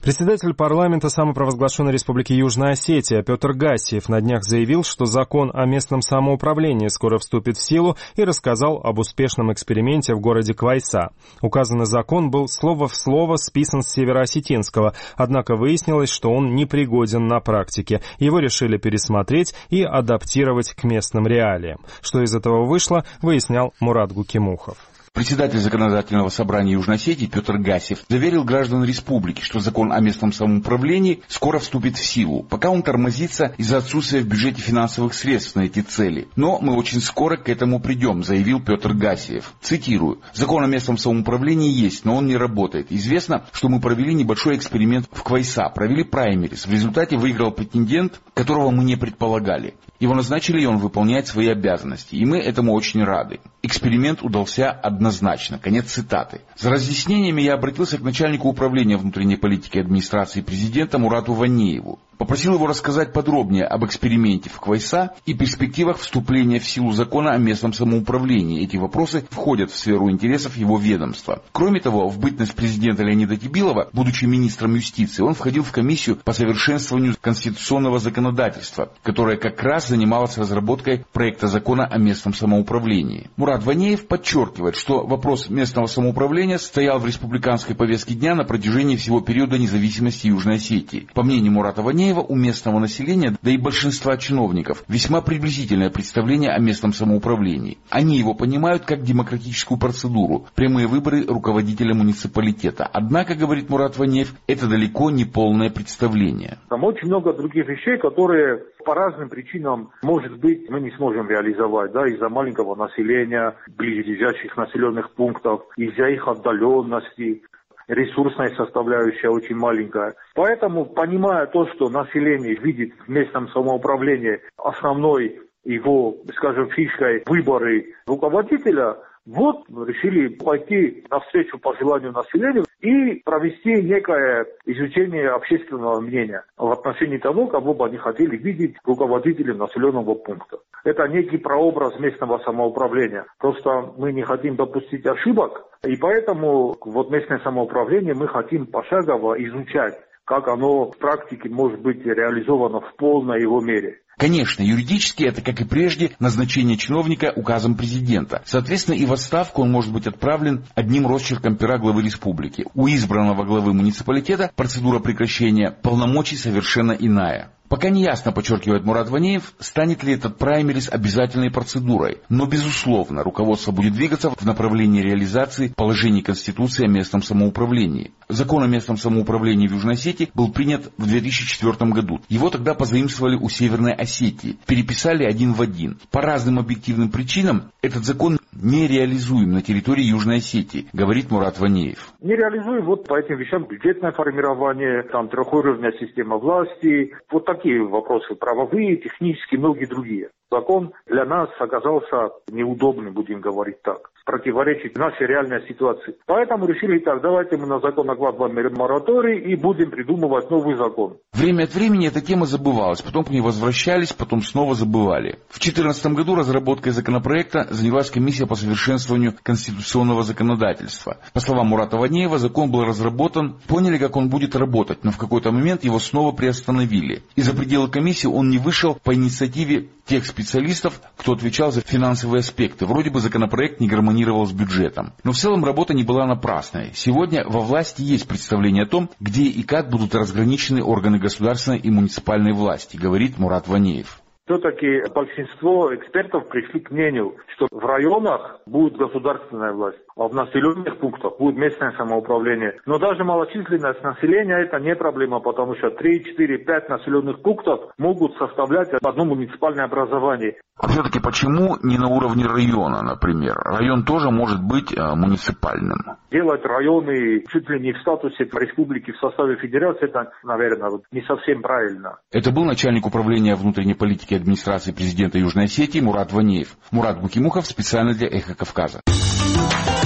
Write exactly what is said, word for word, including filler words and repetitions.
Председатель парламента самопровозглашенной Республики Южная Осетия Петр Гассиев на днях заявил, что закон о местном самоуправлении скоро вступит в силу, и рассказал об успешном эксперименте в городе Квайса. Указанный закон был слово в слово списан с североосетинского, однако выяснилось, что он непригоден на практике. Его решили пересмотреть и адаптировать к местным реалиям. Что из этого вышло, выяснял Мурат Гукимухов. Председатель Законодательного собрания Южной Осетии Петр Гассиев заверил граждан республики, что закон о местном самоуправлении скоро вступит в силу, пока он тормозится из-за отсутствия в бюджете финансовых средств на эти цели. Но мы очень скоро к этому придем, заявил Петр Гассиев. Цитирую: «Закон о местном самоуправлении есть, но он не работает. Известно, что мы провели небольшой эксперимент в Квайса, провели праймерис. В результате выиграл претендент, которого мы не предполагали. Его назначили, и он выполняет свои обязанности. И мы этому очень рады. Эксперимент удался однозначно». Конец цитаты. За разъяснениями я обратился к начальнику управления внутренней политики администрации президента Мурату Ванееву. Попросил его рассказать подробнее об эксперименте в Квайса и перспективах вступления в силу закона о местном самоуправлении. Эти вопросы входят в сферу интересов его ведомства. Кроме того, в бытность президента Леонида Тибилова, будучи министром юстиции, он входил в комиссию по совершенствованию конституционного законодательства, которая как раз занималась разработкой проекта закона о местном самоуправлении. Мурат Ванеев подчеркивает, что вопрос местного самоуправления стоял в республиканской повестке дня на протяжении всего периода независимости Южной Осетии. По мнению Мурата Ванеева, у местного населения, да и большинства чиновников, весьма приблизительное представление о местном самоуправлении. Они его понимают как демократическую процедуру, прямые выборы руководителя муниципалитета. Однако, говорит Мурат Ванеев, это далеко не полное представление. Там очень много других вещей, которые по разным причинам, может быть, мы не сможем реализовать, да, из-за маленького населения, близлежащих населенных пунктов, из-за их отдаленности. Ресурсная составляющая очень маленькая. Поэтому, понимая то, что население видит в местном самоуправлении основной его, скажем, фишкой выборы руководителя, вот решили пойти навстречу по желанию населения и провести некое изучение общественного мнения в отношении того, кого бы они хотели видеть руководителем населенного пункта. Это некий прообраз местного самоуправления. Просто мы не хотим допустить ошибок, и поэтому вот местное самоуправление мы хотим пошагово изучать, как оно в практике может быть реализовано в полной его мере. Конечно, юридически это, как и прежде, назначение чиновника указом президента. Соответственно, и в отставку он может быть отправлен одним росчерком пера главы республики. У избранного главы муниципалитета процедура прекращения полномочий совершенно иная. Пока не ясно, подчеркивает Мурат Ванеев, станет ли этот праймерис обязательной процедурой. Но, безусловно, руководство будет двигаться в направлении реализации положений Конституции о местном самоуправлении. Закон о местном самоуправлении в Южной Осетии был принят в две тысячи четвёртом году. Его тогда позаимствовали у Северной Осетии, переписали один в один. По разным объективным причинам этот закон нереализуем на территории Южной Осетии, говорит Мурат Ванеев. Нереализуем вот по этим вещам: бюджетное формирование, там трехуровневая система власти, вот такие вопросы, правовые, технические, многие другие. Закон для нас оказался неудобным, будем говорить так, противоречит нашей реальной ситуации. Поэтому решили так: давайте мы на закон накладываем мораторий и будем придумывать новый закон. Время от времени эта тема забывалась, потом к ней возвращались, потом снова забывали. В две тысячи четырнадцатом году разработкой законопроекта занялась комиссия по совершенствованию конституционного законодательства. По словам Мурата Ванеева, закон был разработан, поняли, как он будет работать, но в какой-то момент его снова приостановили. И за пределы комиссии он не вышел по инициативе тех специалистов, кто отвечал за финансовые аспекты. Вроде бы законопроект не гармонировал с бюджетом. Но в целом работа не была напрасной. Сегодня во власти есть представление о том, где и как будут разграничены органы государственной и муниципальной власти, говорит Мурат Ванеев. Все-таки большинство экспертов пришли к мнению, что в районах будет государственная власть, а в населенных пунктах будет местное самоуправление. Но даже малочисленность населения – это не проблема, потому что три, четыре, пять населенных пунктов могут составлять одно муниципальное образование. А все-таки почему не на уровне района, например? Район тоже может быть э, муниципальным. Делать районы чуть ли не в статусе республики в составе федерации – это, наверное, не совсем правильно. Это был начальник управления внутренней политики администрации президента Южной Осетии Мурат Ванеев. Мурат Гукимухов специально для «Эхо Кавказа».